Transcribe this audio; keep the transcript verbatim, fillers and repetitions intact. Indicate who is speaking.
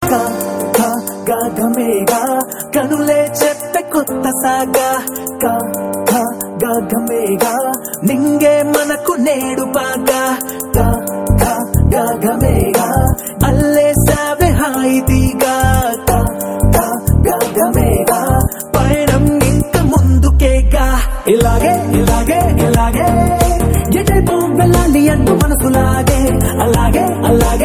Speaker 1: గా గా గా గమేగా కనులే చెప్పే కొత్త సాగా గా గా గా గమేగా నింగే మనకు నేడు బాగా గా గా గా గమేగా అల్లే సావే హాయితీగా గా గా గా గమేగా పయనం ఇంక ముందుకేగా ఇలాగే ఇలాగే ఇలాగే ఎటైపు వెళ్ళాలి అంటూ మనసులాగే అలాగే అలాగే